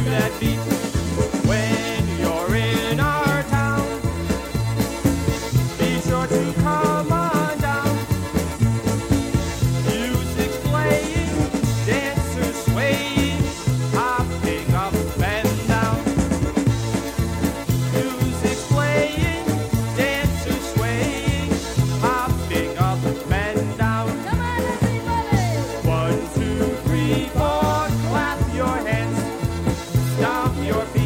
that beat. When you're in our town, be sure to come on down. Music's playing, dancers swaying, hopping up and down. Music's playing, dancers swaying, hopping up and down. Come on, everybody! 1, 2, 3, 4, clap your hands, stomp your feet.